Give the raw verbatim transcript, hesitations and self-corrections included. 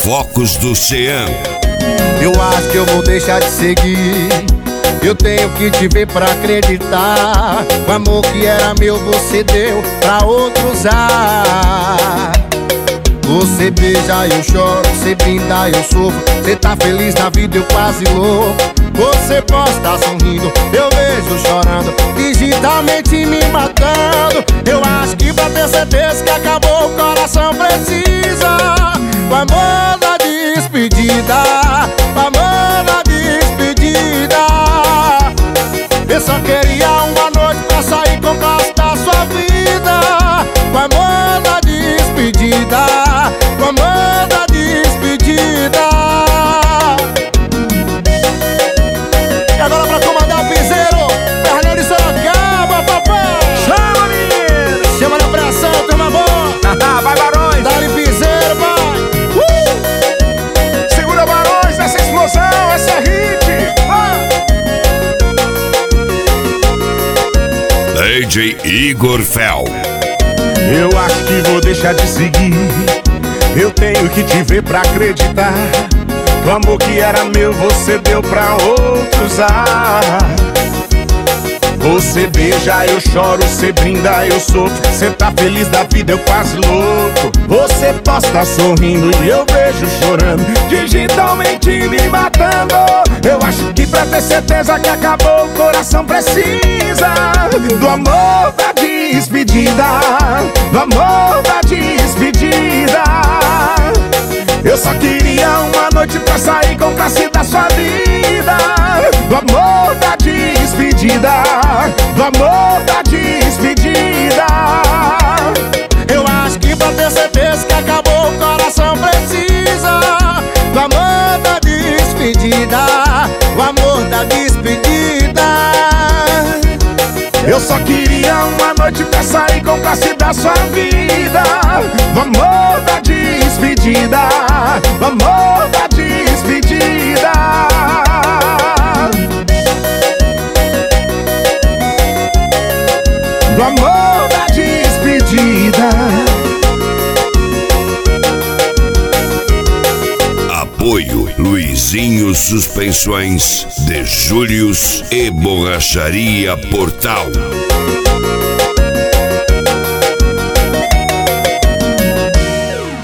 Focos do Cean. Eu acho que eu vou deixar de seguir. Eu tenho que te ver pra acreditar. O amor que era meu você deu pra outro usar. Você beija, eu choro, você brinda, eu sofro. Você tá feliz na vida, eu quase louco. Você posta sorrindo, eu vejo chorando, digitalmente me matando. Eu acho que pra ter certeza que acabou, o coração precisa o amor da despedida, o amor da despedida. Eu só queria uma noite pra sair com o resto da sua vida. O amor da despedida, o amor da despedida. E agora pra comandar o piseiro, Fernando de Sorocaba, papai. Chama, menino! Chama na pressão, turma boa. Vai, Barões! Dá-lhe piseiro, pai. Uh! Segura, Barões, essa explosão, essa é hit! Vai! D J Igor Fel. Eu acho que vou deixar de seguir. Eu tenho que te ver pra acreditar. O amor que era meu você deu pra outros usar. Você beija, eu choro, você brinda, eu sofro. Você tá feliz da vida, eu quase louco. Você posta sorrindo e eu vejo chorando, digitalmente me matando. Eu acho que pra ter certeza que acabou, o coração precisa do amor da despedida, do amor da despedida. Eu só queria uma noite pra sair com classe da sua vida. Do amor da despedida, do amor da despedida. Eu acho que pra ter certeza que acabou, o coração precisa do amor da despedida, o amor da despedida. Eu só queria uma noite pra sair com classe da sua vida. Do amor da despedida, do amor da despedida. Do amor da despedida. Apoio Luizinho Suspensões, de Július e Borracharia Portal.